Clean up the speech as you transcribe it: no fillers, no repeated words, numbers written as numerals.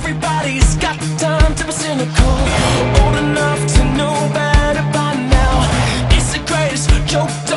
Everybody's got the time to be cynical, old enough to know better by now. It's the greatest joke